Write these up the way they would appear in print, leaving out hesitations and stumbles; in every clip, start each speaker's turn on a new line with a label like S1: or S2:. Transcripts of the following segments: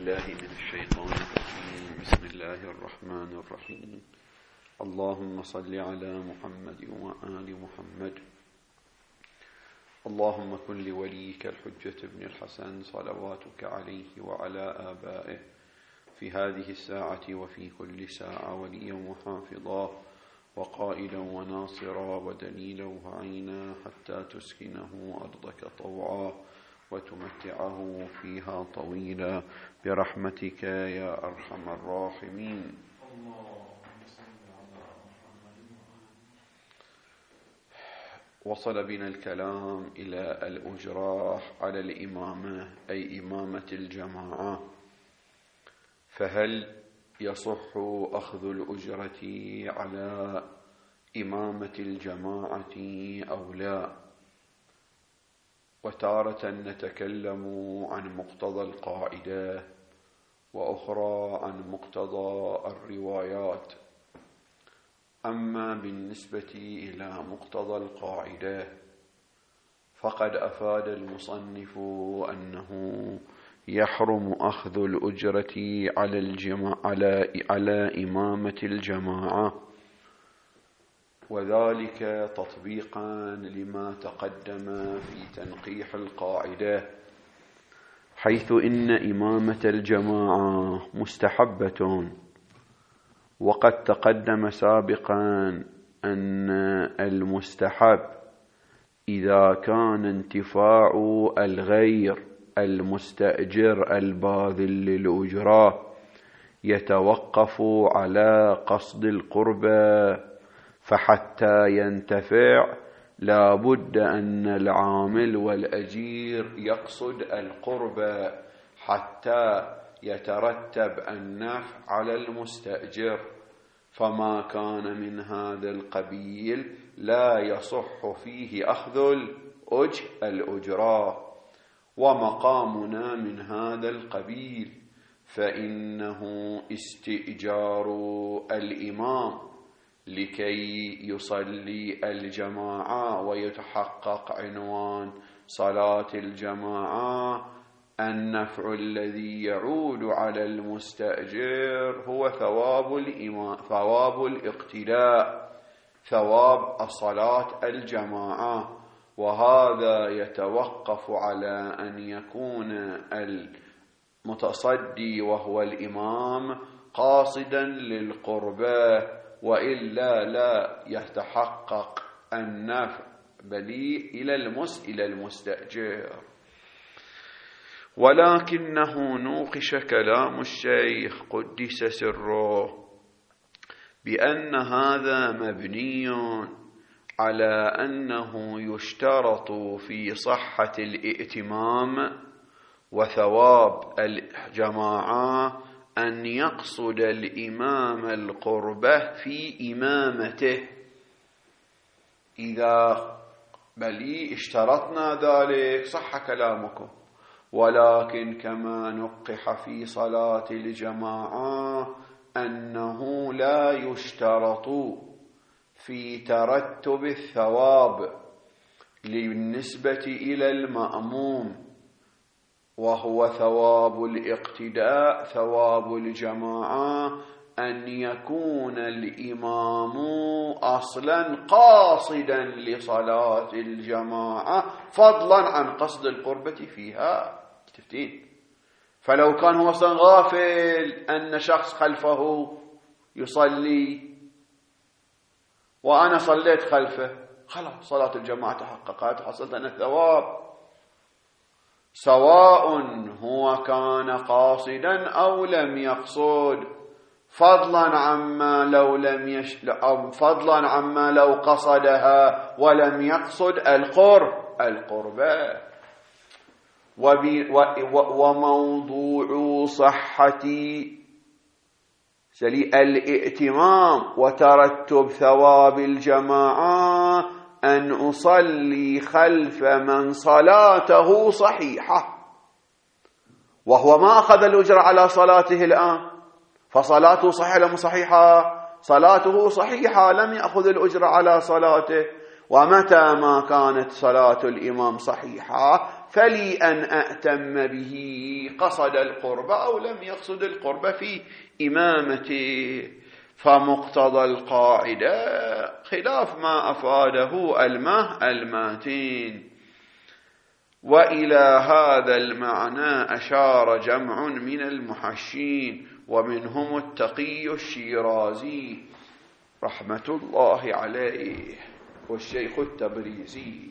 S1: بالله من الشيطان الرجيم. بسم الله الرحمن الرحيم. اللهم صل على محمد وآل محمد. اللهم كن لوليك الحجة بن الحسن صلواتك عليه وعلى آبائه في هذه الساعة وفي كل ساعة وليا وحافظا وقائدا وناصرا ودليلا وعينا حتى تسكنه أرضك طوعا وتمتعه فيها طويلا برحمتك يا أرحم الراحمين. وصل بنا الكلام إلى الأجراح على الإمامة، أي إمامة الجماعة. فهل يصح أخذ الأجرة على إمامة الجماعة أو لا؟ وتارة نتكلم عن مقتضى القاعدة، وأخرى عن مقتضى الروايات. أما بالنسبة إلى مقتضى القاعدة فقد أفاد المصنف أنه يحرم أخذ الأجرة على إمامة الجماعة، وذلك تطبيقا لما تقدم في تنقيح القاعدة، حيث إن إمامة الجماعة مستحبة. وقد تقدم سابقا أن المستحب إذا كان انتفاع الغير المستأجر الباذل للأجرة يتوقف على قصد القربة، فحتى ينتفع لا بد أن العامل والأجير يقصد القربة حتى يترتب النفع على المستأجر. فما كان من هذا القبيل لا يصح فيه أخذ الأجرة. ومقامنا من هذا القبيل فإنه استئجار الإمام لكي يصلي الجماعة ويتحقق عنوان صلاة الجماعة. النفع الذي يعود على المستأجر هو ثواب الاقتداء، ثواب الصلاة الجماعة، وهذا يتوقف على أن يكون المتصدي وهو الإمام قاصدا للقربة، وإلا لا يتحقق النفع بل إلى المستأجر. ولكنه نوقش كلام الشيخ قدس سره بأن هذا مبني على أنه يشترط في صحة الائتمام وثواب الجماعة أن يقصد الإمام القربة في إمامته. إذا بلي اشترطنا ذلك صح كلامكم، ولكن كما نقح في صلاة الجماعة أنه لا يشترط في ترتب الثواب بالنسبة إلى المأموم، وهو ثواب الاقتداء ثواب الجماعة، أن يكون الإمام أصلا قاصدا لصلاة الجماعة فضلا عن قصد القربة فيها. تفتين؟ فلو كان هو أصلا غافل أن شخص خلفه يصلي وأنا صليت خلفه، خلاص صلاة الجماعة تحققت وحصلت أنا الثواب، سواء هو كان قاصدا أو لم يقصد، فضلا عما لو قصدها ولم يقصد القربة. وموضوع صحة الائتمام وترتب ثواب الجماعة أن أصلي خلف من صلاته صحيحة، وهو ما أخذ الأجر على صلاته الآن، فصلاته صحيحة لم صحيحة؟ صلاته صحيحة، لم يأخذ الأجر على صلاته، ومتى ما كانت صلاة الإمام صحيحة فلي أن أأتم به قصد القرب أو لم يقصد القرب في إمامته. فمقتضى القاعدة خلاف ما أفاده الماتين. وإلى هذا المعنى أشار جمع من المحشين ومنهم التقي الشيرازي رحمة الله عليه والشيخ التبريزي.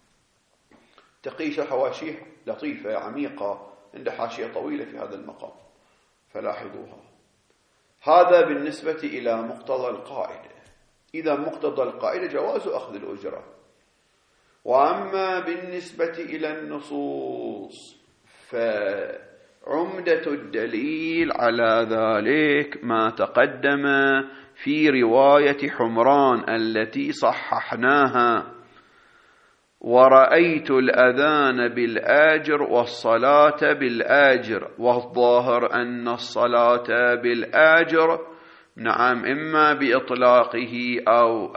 S1: تقي حواشيه لطيفة عميقة، عند حاشية طويلة في هذا المقام فلاحظوها. هذا بالنسبة إلى مقتضى القاعدة. إذا مقتضى القاعدة جواز أخذ الأجرة. وأما بالنسبة إلى النصوص فعمدة الدليل على ذلك ما تقدم في رواية حمران التي صححناها: ورأيت الأذان بالآجر والصلاة بالآجر. والظاهر أن الصلاة بالآجر نعم إما بإطلاقه أو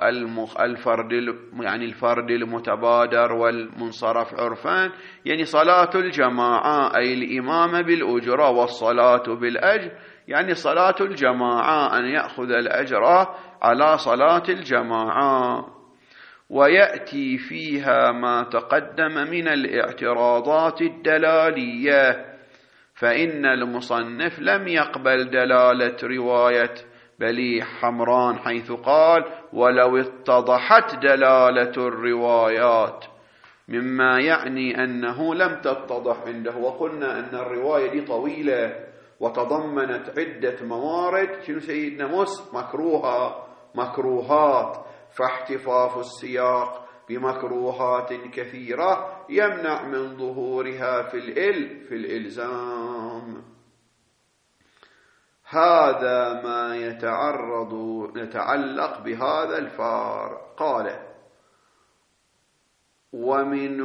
S1: الفرد المتبادر والمنصرف عرفان، يعني صلاة الجماعة أي الإمام بالأجرة، والصلاة بالأجر يعني صلاة الجماعة أن يأخذ الأجر على صلاة الجماعة. ويأتي فيها ما تقدم من الاعتراضات الدلالية، فإن المصنف لم يقبل دلالة رواية بليح حمران حيث قال: ولو اتضحت دلالة الروايات، مما يعني أنه لم تتضح عنده. وقلنا أن الرواية دي طويلة وتضمنت عدة موارد، شنو سيدنا مكروهات، فاحتفاف السياق بمكروهات كثيرة يمنع من ظهورها في الإلزام. هذا ما يتعلق بهذا الفارق. قال: ومن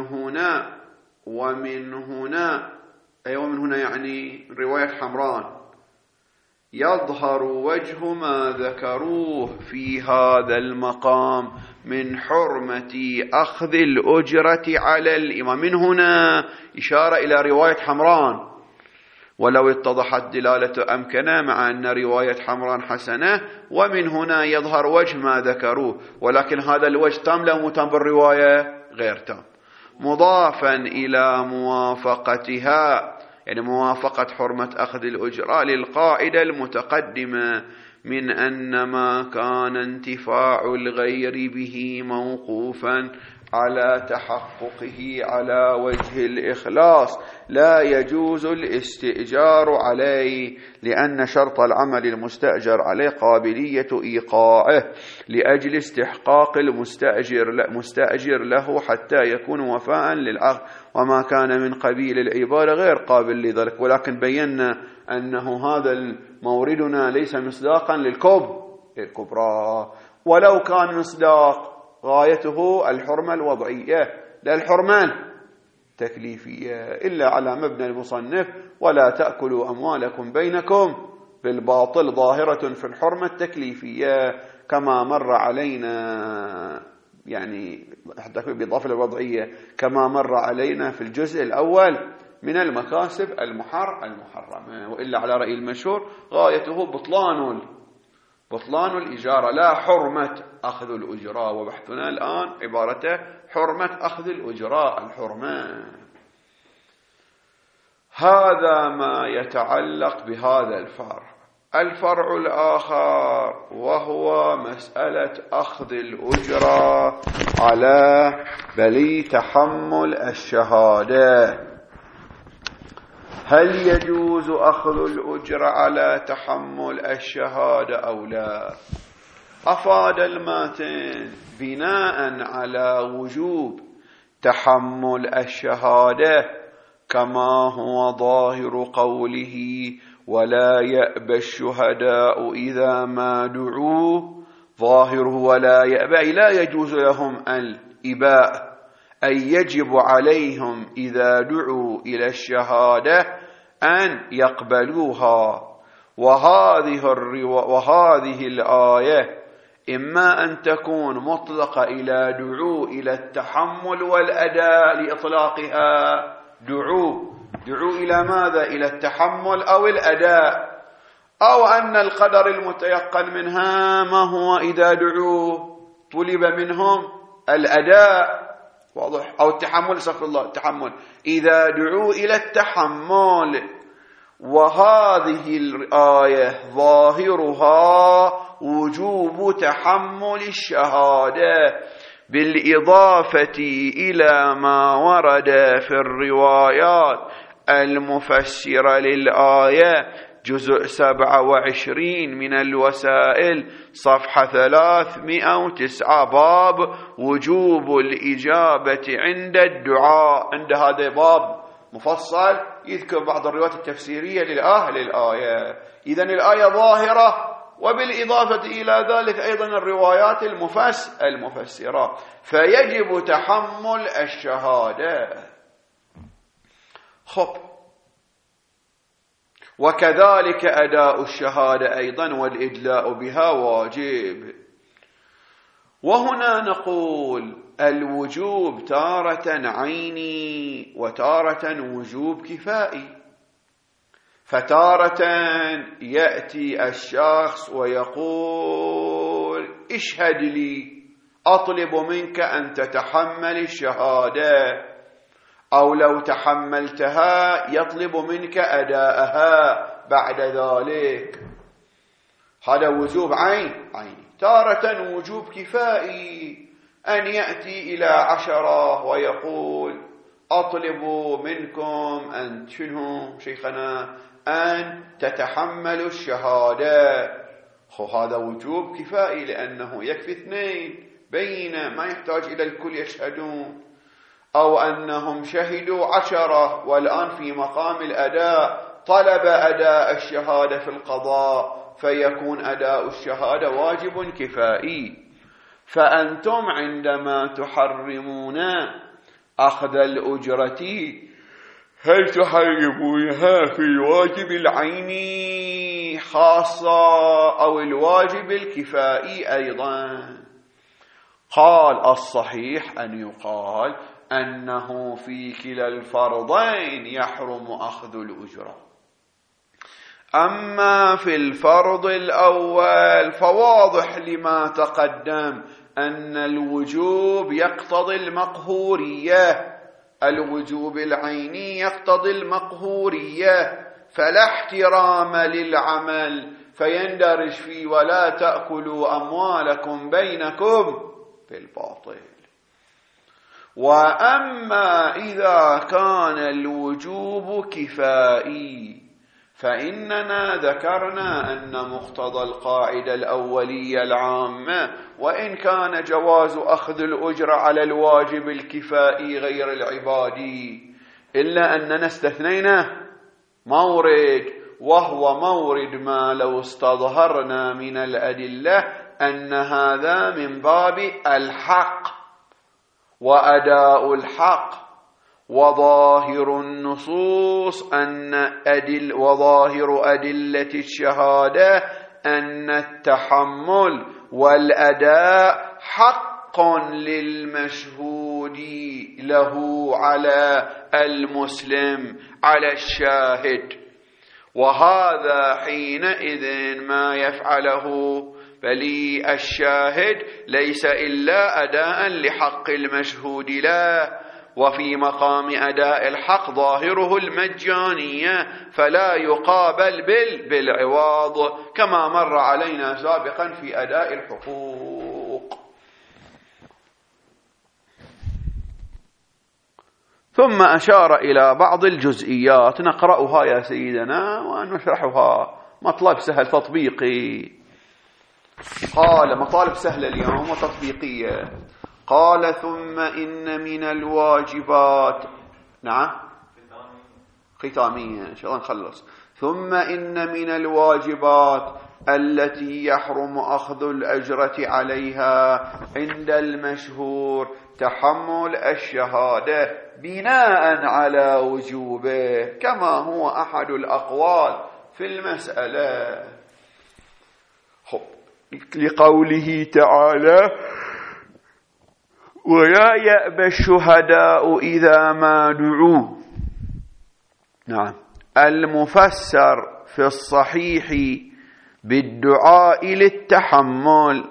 S1: هنا يعني رواية حمران يظهر وجه ما ذكروه في هذا المقام من حرمة أخذ الأجرة على الإمام. من هنا إشارة إلى رواية حمران، ولو اتضحت دلالة أمكنة، مع أن رواية حمران حسنة. ومن هنا يظهر وجه ما ذكروه، ولكن هذا الوجه تام لو متام بالرواية غير تام، مضافا إلى موافقتها، يعني موافقة حرمة أخذ الأجرة للقاعدة المتقدمة من أن ما كان انتفاع الغير به موقوفا على تحققه على وجه الإخلاص لا يجوز الاستئجار عليه، لأن شرط العمل المستأجر عليه قابلية إيقاعه لأجل استحقاق المستأجر له حتى يكون وفاء للعقد، وما كان من قبيل العبادة غير قابل لذلك. ولكن بينا أنه هذا موردنا ليس مصداقا للكبرى، ولو كان مصداق غايته الحرمة الوضعية لا الحرمة التكليفية، إلا على مبنى المصنف: ولا تأكلوا أموالكم بينكم بالباطل، ظاهرة في الحرمة التكليفية كما مر علينا، يعني حتى بإضافة الوضعية كما مر علينا في الجزء الأول من المكاسب المحرمة. وإلا على رأي المشهور غايته بطلان الإجارة لا حرمة أخذ الأجراء. وبحثنا الآن عبارته حرمة أخذ الأجراء، الحرمة. هذا ما يتعلق بهذا الفرع. الفرع الآخر وهو مسألة أخذ الأجرة على بلي تحمل الشهادة. هل يجوز أخذ الأجرة على تحمل الشهادة أو لا؟ أفاد الماتن بناء على وجوب تحمل الشهادة كما هو ظاهر قوله: ولا يأبى الشهداء إذا ما دعوا. ظاهره ولا يأبى لا يجوز لهم الإباء، أي يجب عليهم إذا دعوا إلى الشهادة أن يقبلوها. وهذه الآية إما أن تكون مطلقة إلى دعو إلى التحمل والأداء لإطلاقها، دعو إلى ماذا؟ إلى التحمل أو الأداء، أو أن القدر المتيقن منها ما هو إذا دعوا طلب منهم الأداء، واضح؟ أو التحمل، استغفر الله، التحمل، إذا دعوا إلى التحمل. وهذه الآية ظاهرها وجوب تحمل الشهادة، بالإضافة إلى ما ورد في الروايات المفسرة للآية، جزء 27 من الوسائل صفحة 309، باب وجوب الإجابة عند الدعاء. عند هذا باب مفصل يذكر بعض الروايات التفسيرية للآية. إذن الآية ظاهرة، وبالإضافة إلى ذلك أيضا الروايات المفسرة، فيجب تحمل الشهادة. خب، وكذلك أداء الشهادة أيضا والإدلاء بها واجب. وهنا نقول الوجوب تارة عيني وتارة وجوب كفائي. فتارة يأتي الشخص ويقول اشهد لي، أطلب منك أن تتحمل الشهادة، أو لو تحملتها يطلب منك أداءها بعد ذلك. هذا وجوب عيني. تارة وجوب كفائي، أن يأتي إلى 10 ويقول أطلب منكم أن شنو شيخنا أن تتحملوا الشهادة. هذا وجوب كفائي، لأنه يكفي 2 بين، ما يحتاج إلى الكل يشهدون. أو أنهم شهدوا 10 والآن في مقام الأداء طلب أداء الشهادة في القضاء، فيكون أداء الشهادة واجب كفائي. فأنتم عندما تحرمون أخذ الأجرة هل تحرمونها في الواجب العيني خاصة أو الواجب الكفائي أيضا؟ قال الصحيح أن يقال أنه في كلا الفرضين يحرم أخذ الأجرة. أما في الفرض الأول فواضح لما تقدم أن الوجوب يقتضي المقهورية، الوجوب العيني يقتضي المقهورية، فلا احترام للعمل فيندرج فيه ولا تأكلوا أموالكم بينكم بالباطل. وأما إذا كان الوجوب كفائي فإننا ذكرنا أن مقتضى القاعدة الأولية العامة، وإن كان جواز أخذ الأجرة على الواجب الكفائي غير العبادي، إلا أننا استثنينا مورد، وهو مورد ما لو استظهرنا من الأدلة أن هذا من باب الحق وأداء الحق. وظاهر النصوص وظاهر أدلة الشهادة أن التحمل والأداء حق للمشهود له على المسلم على الشاهد، وهذا حينئذ ما يفعله بلي الشاهد ليس إلا أداء لحق المشهود له، وفي مقام أداء الحق ظاهره المجانية فلا يقابل بالعوض، كما مر علينا سابقا في أداء الحقوق. ثم أشار إلى بعض الجزئيات نقرأها يا سيدنا ونشرحها، مطلب سهل تطبيقي. قال مطالب سهلة اليوم وتطبيقية. قال ثم إن من الواجبات، نعم ختامية إن شاء الله نخلص. ثم إن من الواجبات التي يحرم أخذ الأجرة عليها عند المشهور تحمل الشهادة بناء على وجوبه، كما هو أحد الأقوال في المسألة. لقوله تعالى: ولا يأبى الشهداء إذا ما دعوا. نعم، المفسر في الصحيح بالدعاء للتحمل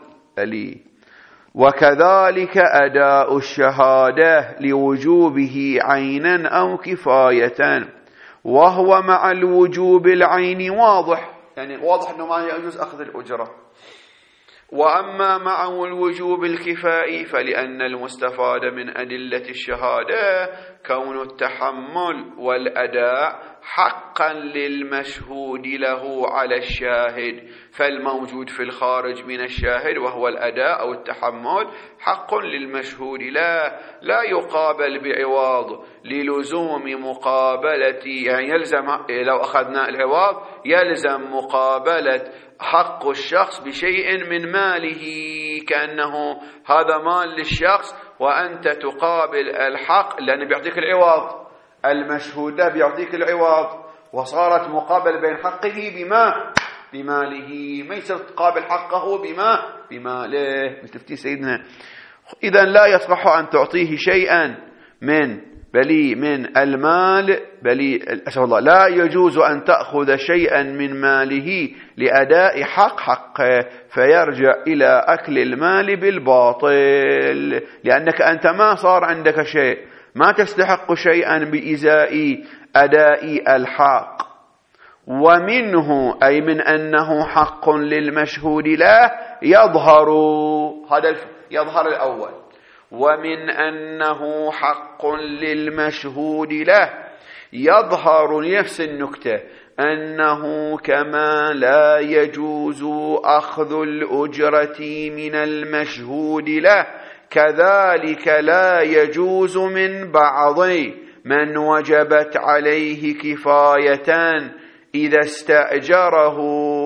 S1: وكذلك أداء الشهادة لوجوبه عينا أو كفاية، وهو مع الوجوب العين واضح، يعني واضح أنه ما يجوز أخذ الأجرة. وأما مع الوجوب الكفائي فلأن المستفاد من أدلة الشهادة كون التحمل والأداء حقا للمشهود له على الشاهد، فالموجود في الخارج من الشاهد وهو الأداء أو التحمل حق للمشهود لا يقابل بعوض للزوم مقابلة، يعني يلزم لو أخذنا العوض يلزم مقابلة حق الشخص بشيء من ماله، كأنه هذا مال للشخص وأنت تقابل الحق، لأنه بيعطيك العوض، المشهود له بيعطيك العوض، وصارت مقابل بين حقه بماله، ما يصير تقابل حقه بماله. متفتي سيدنا؟ إذن لا يصح أن تعطيه شيئا من المال، لا يجوز أن تأخذ شيئا من ماله لأداء حقه، فيرجع إلى أكل المال بالباطل، لأنك أنت ما صار عندك شيء، ما تستحق شيئا بإزاء أداء الحق. ومنه أي من أنه حق للمشهود له يظهر، هذا يظهر الأول، ومن أنه حق للمشهود له يظهر نفس النكتة أنه كما لا يجوز أخذ الأجرة من المشهود له كذلك لا يجوز من بعض من وجبت عليه كفاية إذا استأجره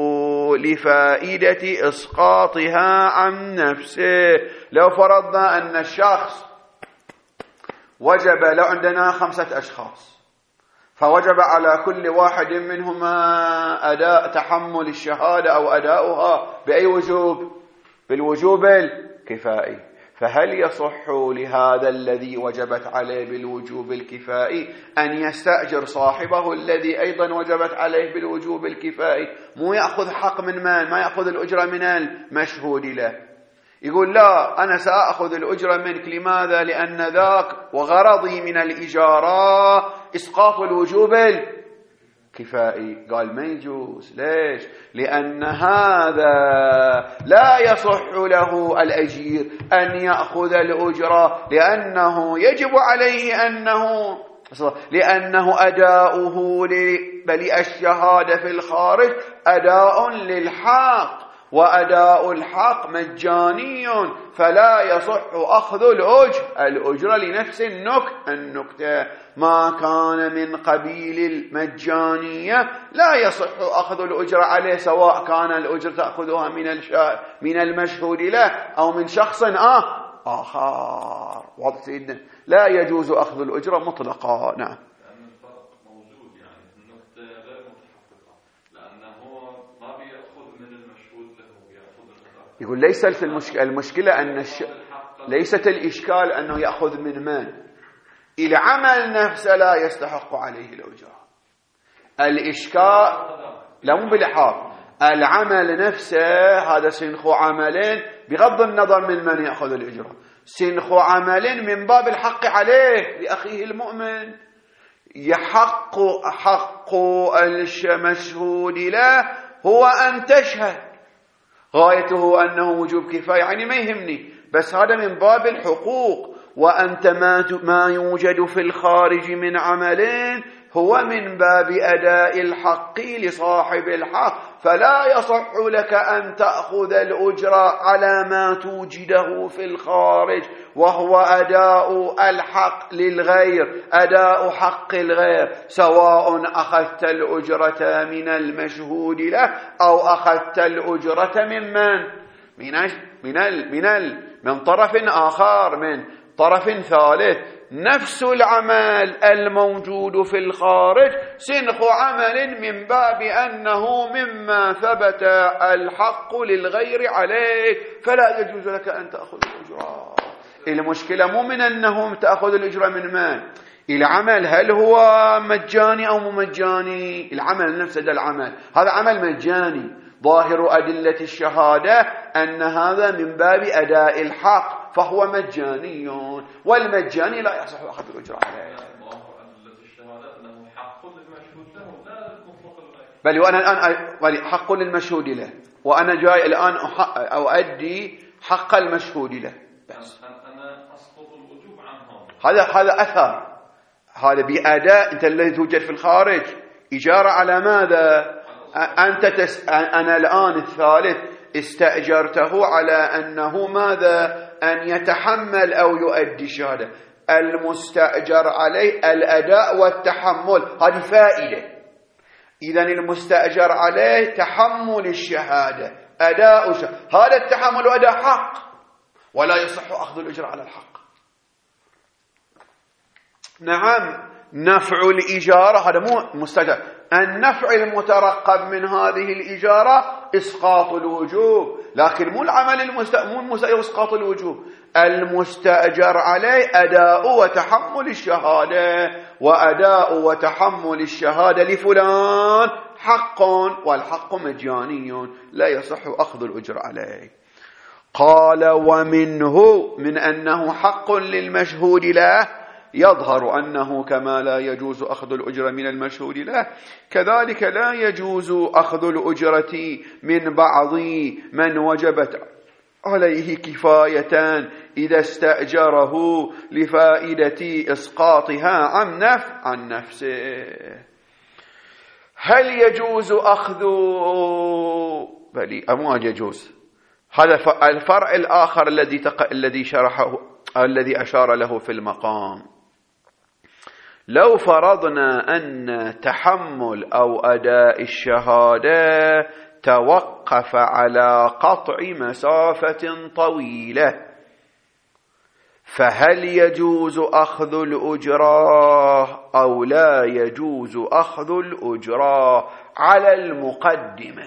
S1: لفائدة إسقاطها عن نفسه. لو فرضنا أن الشخص وجب، لو عندنا 5 أشخاص فوجب على كل واحد منهما أداء تحمل الشهادة أو أداؤها بأي وجوب؟ بالوجوب الكفائي، فهل يصح لهذا الذي وجبت عليه بالوجوب الكفائي أن يستأجر صاحبه الذي أيضا وجبت عليه بالوجوب الكفائي؟ مو يأخذ حق من مال، ما يأخذ الأجرة من المشهود له، يقول لا أنا سأخذ الأجرة منك، لماذا؟ لأن ذاك وغرضي من الإجارة إسقاط الوجوب الكفائي. قال ما يجوز. ليش؟ لأن هذا لا يصح له الأجير أن يأخذ الأجرة، لأنه يجب عليه لأنه أداؤه الشهادة في الخارج أداء للحق، وأداء الحق مجاني، فلا يصح أخذ الأجرة لنفس النكتة. ما كان من قبيل المجانية لا يصح أخذ الأجرة عليه، سواء كان الأجرة تأخذها من المشهود له أو من شخص آخر. واضح سيدنا؟ لا يجوز أخذ الأجرة مطلقا. نعم. يقول ليست المشكلة أن ليست الإشكال أنه يأخذ من العمل نفسه لا يستحق عليه الأجرة. الإشكال لا مو بالحاض، العمل نفسه هذا سنخ عملين بغض النظر من يأخذ الأجرة، سنخ عمل من باب الحق عليه لأخيه المؤمن. يحق حق المشهود له هو أن تشهد، غايته أنه وجوب كفاية، يعني ما يهمني، بس هذا من باب الحقوق. وأنت ما يوجد في الخارج من عملين هو من باب أداء الحق لصاحب الحق، فلا يصح لك أن تأخذ الأجرة على ما توجده في الخارج، وهو أداء الحق للغير، أداء حق الغير، سواء أخذت الأجرة من المشهود له أو أخذت الأجرة من طرف آخر، من طرف ثالث. نفس العمل الموجود في الخارج سنخ عمل من باب أنه مما ثبت الحق للغير عليك، فلا يجوز لك أن تأخذ الأجرة. المشكلة مو من أنهم تأخذ الأجرة من من؟ العمل هل هو مجاني أو ممجاني؟ العمل نفسه ده العمل هذا عمل مجاني، ظاهر أدلة الشهادة أن هذا من باب أداء الحق فهو مجاني، والمجاني لا يصح أخذ الأجرة عليه. بل وأنا الآن حق للمشهود له، وأنا جاي الآن أؤدي حق المشهود له، بس
S2: أنا أسقط الوجوب عنهم.
S1: هذا أثر، هذا بأداء. أنت الذي توجد في الخارج إجارة على ماذا؟ أنا الآن الثالث استأجرته على أنه ماذا؟ أن يتحمل أو يؤدي الشهادة. المستأجر عليه الأداء والتحمل، هذه فائدة. إذن المستأجر عليه تحمل الشهادة، أداء شهادة، هذا التحمل أداء حق، ولا يصح أخذ الأجر على الحق. نعم، نفع الإجارة هذا مو مستأجر. النفع المترقب من هذه الإجارة إسقاط الوجوب، لكن مو العمل مو إسقاط الوجوب. المستأجر عليه أداء وتحمل الشهادة، وأداء وتحمل الشهادة لفلان حق، والحق مجاني لا يصح أخذ الأجر عليه. قال ومنه، من أنه حق للمشهود له، يظهر أنه كما لا يجوز أخذ الأجرة من المشهود له، كذلك لا يجوز أخذ الأجرة من بعض من وجبت عليه كفاية إذا استأجره لفائدة إسقاطها عن نفسه. هل يجوز أخذ؟ بلي أما يجوز. هذا الفرع الآخر الذي شرحه، الذي أشار له في المقام. لو فرضنا أن تحمل أو أداء الشهادة توقف على قطع مسافة طويلة، فهل يجوز أخذ الأجرة أو لا يجوز أخذ الأجرة على المقدمة،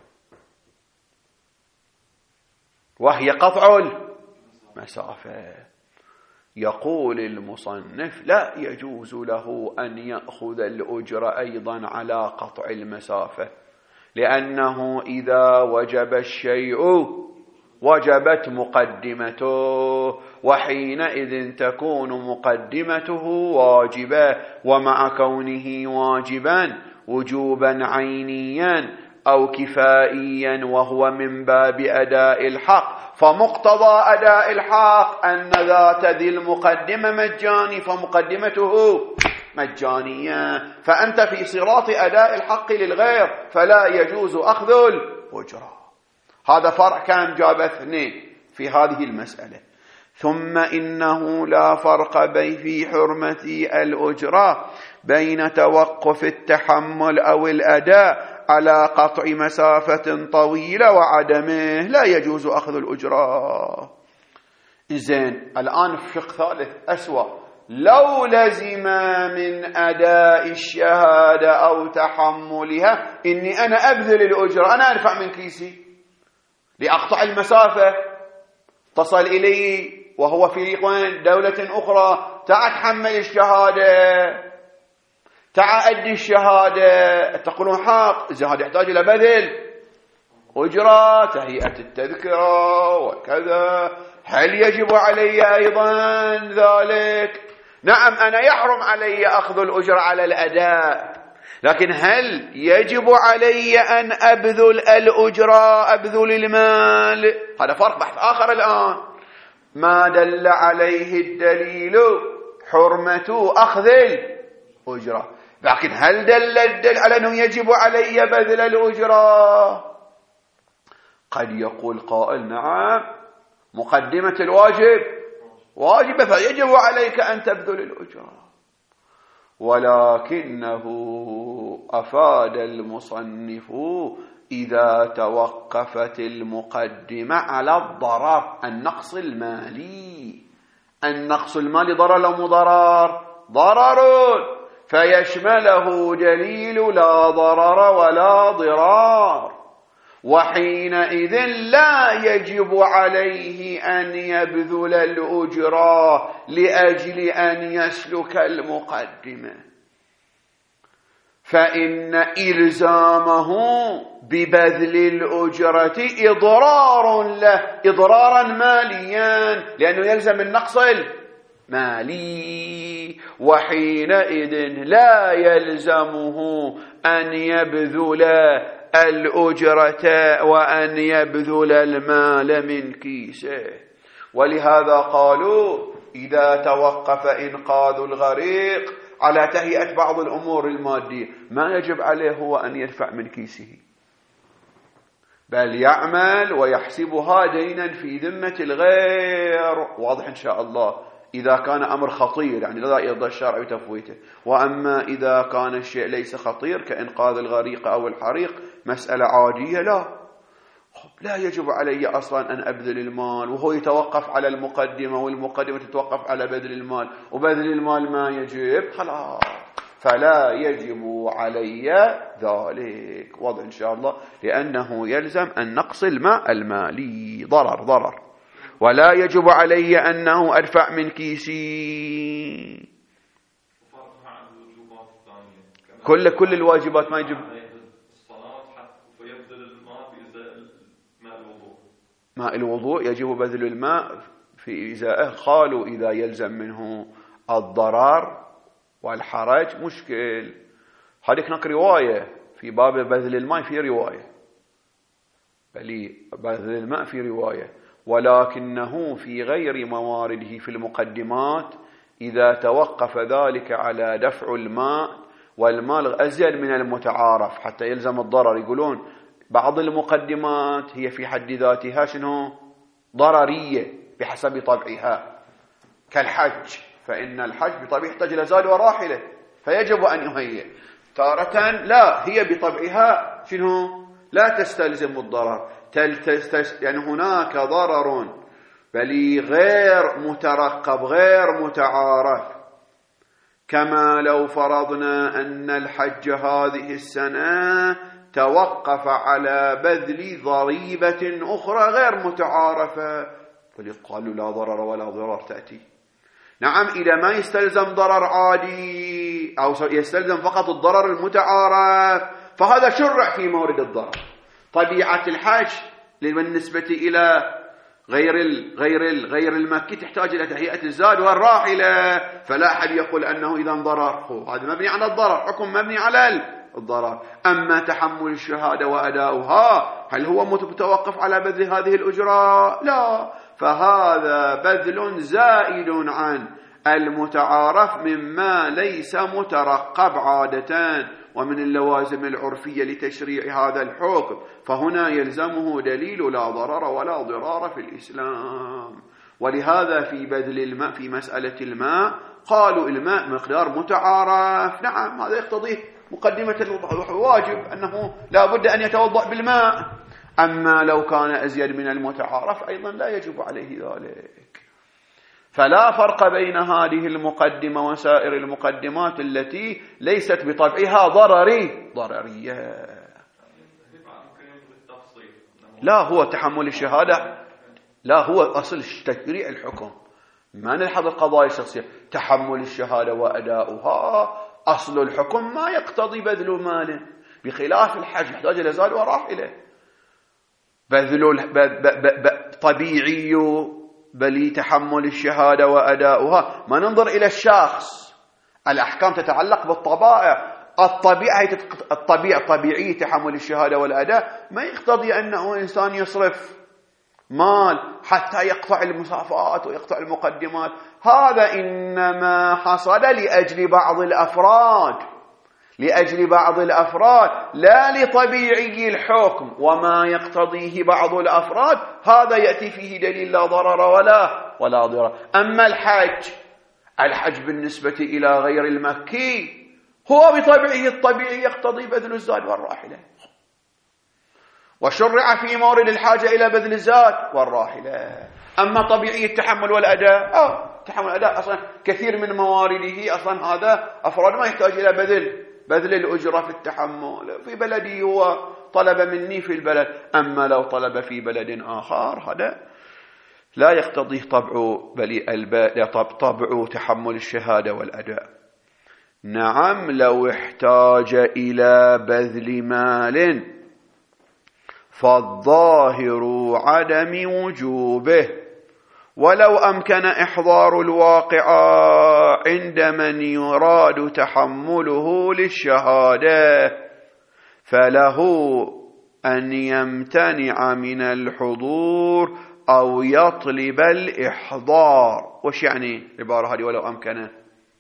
S1: وهي قطع المسافة؟ يقول المصنف لا يجوز له أن يأخذ الأجر أيضا على قطع المسافة، لأنه إذا وجب الشيء وجبت مقدمته، وحينئذ تكون مقدمته واجبة، ومع كونه واجبا وجوبا عينيا أو كفائيا وهو من باب أداء الحق، فمقتضى أداء الحق أن ذات ذي المقدمة مجاني، فمقدمته مجانية، فأنت في صراط أداء الحق للغير، فلا يجوز أخذ الأجرة. هذا فرع كان جاب اثنين في هذه المسألة. ثم إنه لا فرق في حرمة الأجرة بين توقف التحمل أو الأداء على قطع مسافة طويلة وعدمه، لا يجوز أخذ الأجرة. إذن الآن فقه ثالث أسوأ، لو لزم من أداء الشهادة أو تحملها إني أنا أبذل الأجرة، أنا أدفع من كيسي لأقطع المسافة، تصل إلي وهو في دولة أخرى، تعال تحمل الشهادة، تعال أدي الشهادة، تقولون حق، الزهاد يحتاج إلى بذل أجرة، تهيئة التذكرة وكذا، هل يجب علي أيضا ذلك؟ نعم، أنا يحرم علي أخذ الأجرة على الأداء، لكن هل يجب علي أن أبذل الأجرة، أبذل المال؟ هذا فرق بحث آخر الآن. ما دل عليه الدليل حرمة أخذ الأجرة، لكن هل دل الدليل على أنه يجب علي بذل الأجرة؟ قد يقول قائل نعم، مقدمة الواجب واجبة فيجب عليك أن تبذل الأجرة، ولكنه أفاد المصنف إذا توقفت المقدمة على الضرر، النقص المالي، النقص المالي ضرر أو مضرر؟ ضرر، فيشمله دليل لا ضرر ولا ضرار، وحينئذ لا يجب عليه أن يبذل الأجرة لأجل أن يسلك المقدمة، فإن إلزامه ببذل الأجرة إضرار له، إضرارا ماليا، لأنه يلزم النقص المالي، وحينئذ لا يلزمه أن يبذل الأجرة وأن يبذل المال من كيسه. ولهذا قالوا إذا توقف إنقاذ الغريق على تهيئة بعض الأمور المادية ما يجب عليه هو أن يدفع من كيسه، بل يعمل ويحسبها دينا في ذمة الغير. واضح إن شاء الله؟ إذا كان أمر خطير يعني لا يرضى الشرع بتفويته. وأما إذا كان الشيء ليس خطير كإنقاذ الغريق أو الحريق، مسألة عادية، لا يجب علي أصلا أن أبذل المال، وهو يتوقف على المقدمة والمقدمة تتوقف على بذل المال، وبذل المال ما يجب، خلاص فلا يجب علي ذلك. واضح إن شاء الله؟ لأنه يلزم النقص المالي، ضرر، ولا يجب علي أنه أدفع من كيسي. كل الواجبات ما يجب. ماء الوضوء يجب بذل الماء في إزاءه. قالوا إذا يلزم منه الضرر والحرج مشكل. هذه هناك رواية في باب بذل الماء، في رواية بذل الماء في رواية، ولكنه في غير موارده في المقدمات إذا توقف ذلك على دفع الماء، والمال أزيد من المتعارف حتى يلزم الضرر. يقولون بعض المقدمات هي في حد ذاتها شنو؟ ضررية بحسب طبعها، كالحج، فإن الحج بطبيعه يحتاج إلى زاد وراحلة فيجب أن يهيئ. تارة لا، هي بطبعها شنو؟ لا تستلزم الضرر، يعني هناك ضرر بل غير مترقب غير متعارف. كما لو فرضنا أن الحج هذه السنة توقف على بذل ضريبة أخرى غير متعارفة، فقالوا لا ضرر ولا ضرار تأتي. نعم، إذا ما يستلزم ضرر عادي أو يستلزم فقط الضرر المتعارف فهذا شرع في مورد الضرر. طبيعة الحج بالنسبة إلى غير المكي تحتاج إلى تهيئة الزاد والراحلة، فلا أحد يقول أنه إذا ضرر، هذا مبني على الضرر، حكم مبني على الضرر. أما تحمل الشهادة وأداؤها هل هو متوقف على بذل هذه الأجرة؟ لا، فهذا بذل زائد عن المتعارف مما ليس مترقب عادة ومن اللوازم العرفية لتشريع هذا الحكم، فهنا يلزمه دليل لا ضرر ولا ضرار في الإسلام. ولهذا في بذل الماء في مسألة الماء قالوا الماء مقدار متعارف، نعم هذا يقتضيه مقدمة الواجب أنه لا بد أن يتوضأ بالماء. أما لو كان أزيد من المتعارف أيضا لا يجب عليه ذلك. فلا فرق بين هذه المقدمة وسائر المقدمات التي ليست بطبعها ضررية. لا، هو تحمل الشهادة لا هو أصل تشريع الحكم، ما نلحظ القضايا الشخصية. تحمل الشهادة وأداؤها أصل الحكم ما يقتضي بذل مال، بخلاف الحج يحتاج إلى زاد وراحلة. بذل طبيعي بل تحمل الشهادة وأداؤها. ما ننظر إلى الشخص، الأحكام تتعلق بالطبائع. الطبيعة طبيعي تحمل الشهادة والأداء ما يقتضي أنه إنسان يصرف مال حتى يقطع المسافات ويقطع المقدمات. هذا إنما حصل لأجل بعض الأفراد لا لطبيعي الحكم، وما يقتضيه بعض الأفراد هذا يأتي فيه دليل لا ضرر ولا ضرر. أما الحج بالنسبة إلى غير المكي هو بطبعه الطبيعي يقتضي بذل الزاد والراحلة، وشرع في مورد الحاجة إلى بذل الزاد والراحلة. أما طبيعي التحمل والأداء تحمل الأداء أصلا كثير من موارده أصلا هذا أفراد ما يحتاج إلى بذل الأجرة في التحمل. في بلدي هو طلب مني في البلد، أما لو طلب في بلد آخر هذا لا يقتضيه طبع تحمل الشهادة والأداء. نعم لو احتاج إلى بذل مال فالظاهر عدم وجوبه، ولو أمكن إحضار الواقع عند من يراد تحمله للشهادة فله أن يمتنع من الحضور أو يطلب الإحضار. وش يعني العبارة هذه ولو أمكن؟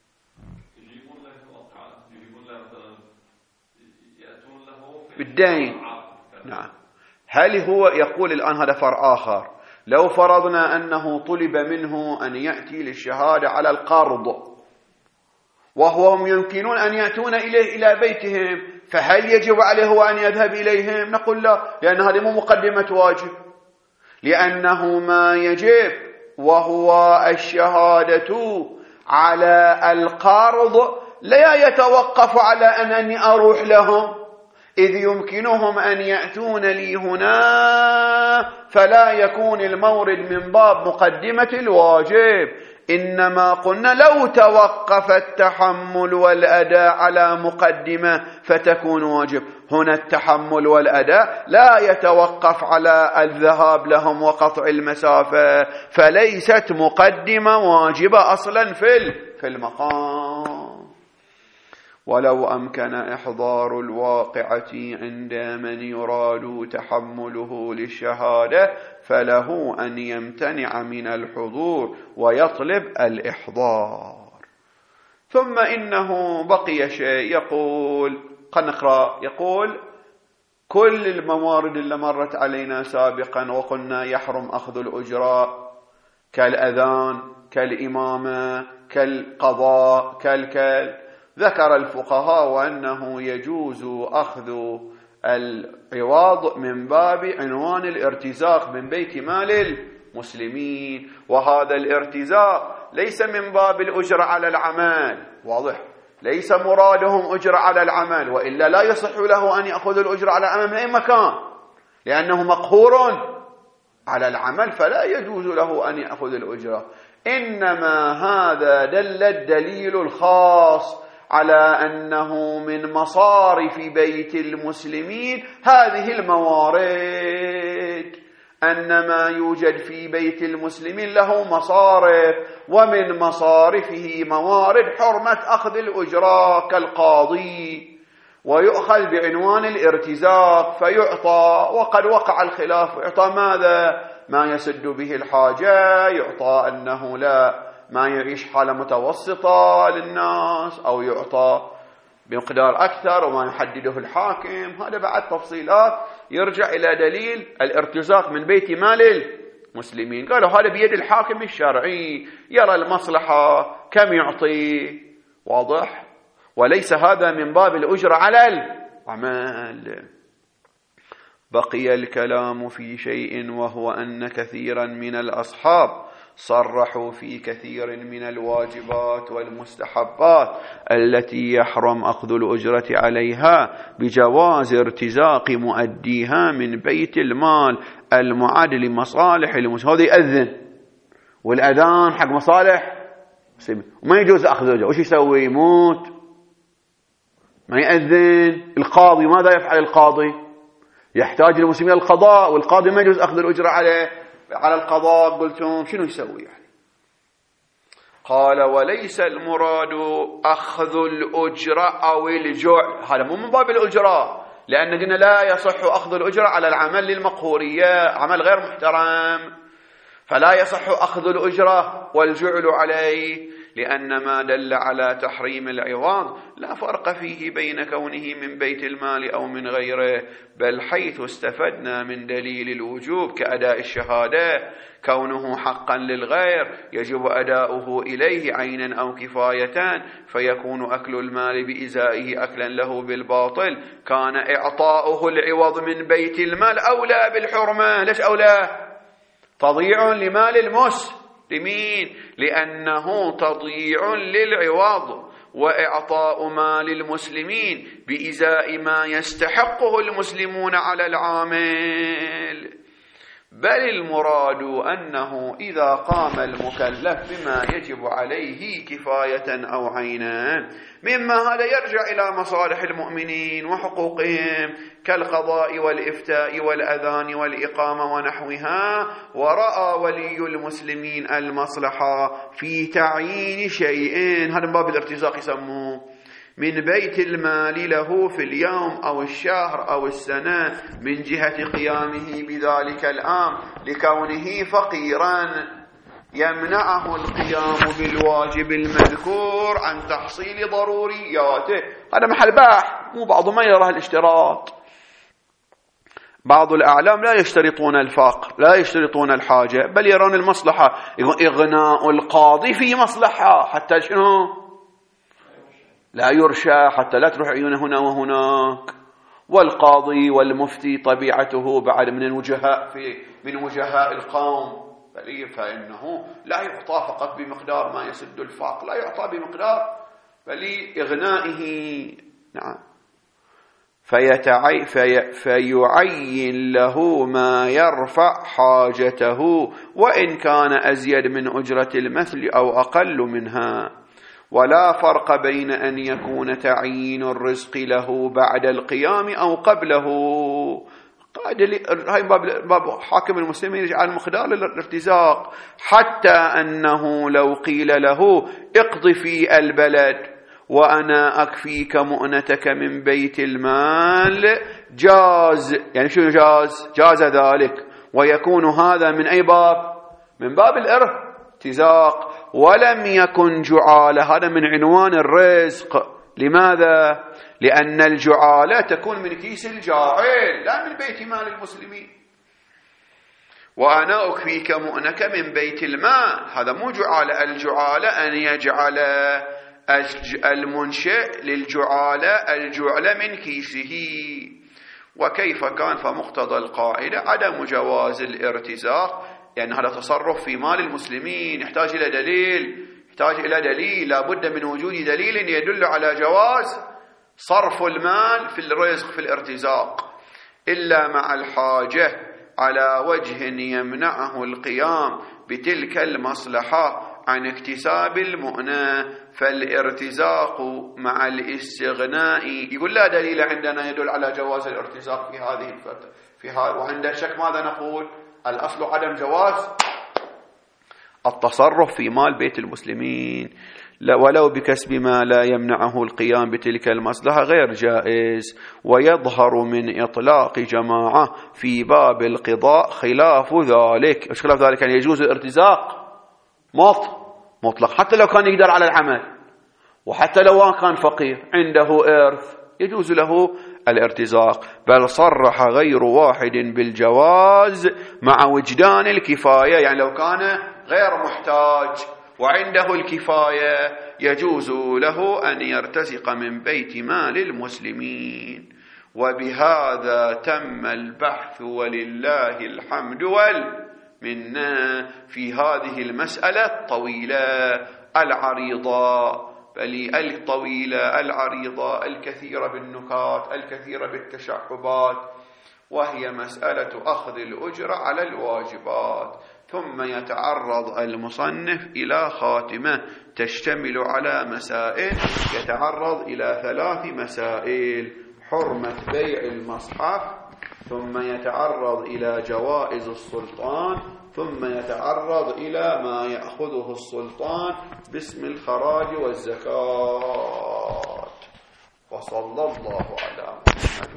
S1: بالدين. نعم. هل هو يقول الآن هذا فرع آخر، لو فرضنا أنه طلب منه أن يأتي للشهادة على القرض وهم يمكنون أن يأتون إليه إلى بيتهم، فهل يجب عليه هو أن يذهب إليهم؟ نقول لا، لأن هذه مو مقدمة واجب، لأنه ما يجب وهو الشهادة على القرض لا يتوقف على أنني أروح لهم، إذ يمكنهم أن يأتون لي هنا، فلا يكون المورد من باب مقدمة الواجب. إنما قلنا لو توقف التحمل والأداء على مقدمة فتكون واجب. هنا التحمل والأداء لا يتوقف على الذهاب لهم وقطع المسافة، فليست مقدمة واجبة أصلا في المقام. ولو أمكن إحضار الواقعة عند من يراد تحمله للشهادة فله أن يمتنع من الحضور ويطلب الإحضار. ثم إنه بقي شيء يقول، قد نقرأ، يقول كل الموارد اللي مرت علينا سابقا وقلنا يحرم أخذ الأجراء كالأذان كالإمامة كالقضاء ذكر الفقهاء وأنه يجوز أخذ العوض من باب عنوان الارتزاق من بيت مال المسلمين، وهذا الارتزاق ليس من باب الأجر على العمل، واضح، ليس مرادهم أجر على العمل، وإلا لا يصح له أن يأخذ الأجر على العمل من أي مكان، لأنه مقهور على العمل فلا يجوز له أن يأخذ الأجرة. إنما هذا دل الدليل الخاص على أنه من مصارف بيت المسلمين هذه الموارد، أن ما يوجد في بيت المسلمين له مصارف، ومن مصارفه موارد حرمة أخذ الأجرة كالقاضي، ويؤخذ بعنوان الارتزاق فيعطى، وقد وقع الخلاف، يعطى ماذا؟ ما يسد به الحاجة، يعطى أنه لا ما يعيش حالة متوسطة للناس، أو يعطى بمقدار أكثر وما يحدده الحاكم. هذا بعد تفصيلات يرجع إلى دليل الارتزاق من بيت مال المسلمين. قالوا هذا بيد الحاكم الشرعي، يرى المصلحة كم يعطي، واضح، وليس هذا من باب الأجر على العمل. بقي الكلام في شيء، وهو أن كثيرا من الأصحاب صرحوا في كثير من الواجبات والمستحبات التي يحرم أخذ الأجرة عليها بجواز ارتزاق مؤديها من بيت المال المعد لمصالح المسلمين. هذا يأذن، والأذان حق مصالح وما يجوز أخذ الأجرة، وش يسوي؟ يموت، ما يأذن. القاضي ماذا يفعل؟ القاضي يحتاج المسلمين القضاء، والقاضي ما يجوز أخذ الأجرة على القضاء. قلتم شنو يسوي يعني؟ قال وليس المراد أخذ الأجرة أو الجوع، هذا مو من باب الأجرة، لأن قلنا لا يصح أخذ الأجرة على العمل للمقهورية، عمل غير محترم، فلا يصح أخذ الأجرة والجعل عليه، لأن ما دل على تحريم العوض لا فرق فيه بين كونه من بيت المال أو من غيره، بل حيث استفدنا من دليل الوجوب كأداء الشهادة كونه حقا للغير يجب أداؤه إليه عينا أو كفاية، فيكون أكل المال بإزائه أكلا له بالباطل، كان إعطاؤه العوض من بيت المال أولى بالحرمة. ليش أولى؟ تضييع لمال لمين؟ لأنه تضييع للعوض وإعطاء مال المسلمين بإزاء ما يستحقه المسلمون على العامل. بل المراد أنه إذا قام المكلف بما يجب عليه كفاية أو عينا مما هذا يرجع إلى مصالح المؤمنين وحقوقهم كالقضاء والإفتاء والأذان والإقامة ونحوها، ورأى ولي المسلمين المصلحة في تعيين شيئين، هذا من باب الارتزاق يسموه، من بيت المال له في اليوم أو الشهر أو السنة من جهة قيامه بذلك الأمر لكونه فقيرا يمنعه القيام بالواجب المذكور عن تحصيل ضرورياته. هذا محل بحث، مو بعض ما يرى الاشتراط. بعض الأعلام لا يشترطون الفقر، لا يشترطون الحاجة، بل يرون المصلحة. إغناء القاضي في مصلحة حتى شنو؟ لا يرشى، حتى لا تروح عيونه هنا وهناك. والقاضي والمفتي طبيعته بعد من الوجهاء من وجهاء القوم، فإنه لا يعطى فقط بمقدار ما يسد الفقر، لا يعطى بمقدار بل إغنائه. نعم. فيعين له ما يرفع حاجته وإن كان أزيد من أجرة المثل أو أقل منها. ولا فرق بين أن يكون تعيين الرزق له بعد القيام أو قبله. هاي باب حاكم المسلمين يجعل مقدار للارتزاق، حتى أنه لو قيل له اقض في البلد وأنا أكفيك مؤنتك من بيت المال جاز. يعني شو جاز؟ جاز ذلك، ويكون هذا من أي باب؟ من باب الارتزاق، ولم يكن جعالة. هذا من عنوان الرزق. لماذا؟ لأن الجعالة تكون من كيس الجاعل لا من بيت مال المسلمين. وأنا أكفيك مؤنك من بيت المال، هذا مو جعالة. الجعالة أن يجعل المنشئ للجعالة الجعل من كيسه. وكيف كان؟ فمقتضى القاعدة عدم جواز الارتزاق، يعني هذا تصرف في مال المسلمين يحتاج إلى دليل، لا بد من وجود دليل يدل على جواز صرف المال في الرزق في الارتزاق، إلا مع الحاجة على وجه يمنعه القيام بتلك المصلحة عن اكتساب المؤنة. فالارتزاق مع الاستغناء، يقول لا دليل عندنا يدل على جواز الارتزاق في هذه الفترة وعند الشك ماذا نقول؟ الأصل عدم جواز التصرف في مال بيت المسلمين، ولو بكسب ما لا يمنعه القيام بتلك المصلحة غير جائز. ويظهر من إطلاق جماعة في باب القضاء خلاف ذلك. إيش خلاف ذلك؟ يعني يجوز الارتزاق مطلق حتى لو كان يقدر على العمل، وحتى لو كان فقير عنده إرث يجوز له الارتزاق. بل صرح غير واحد بالجواز مع وجدان الكفاية، يعني لو كان غير محتاج وعنده الكفاية يجوز له أن يرتزق من بيت مال المسلمين. وبهذا تم البحث ولله الحمد والمنة في هذه المسألة الطويلة العريضة، بل الطويلة العريضة الكثيرة بالنكات الكثيرة بالتشعبات، وهي مسألة أخذ الأجرة على الواجبات. ثم يتعرض المصنف إلى خاتمة تشتمل على مسائل، يتعرض إلى 3 مسائل: حرمة بيع المصحف، ثم يتعرض إلى جوائز السلطان، ثم يتعرض إلى ما يأخذه السلطان باسم الخراج والزكاة. وصلى الله على محمد.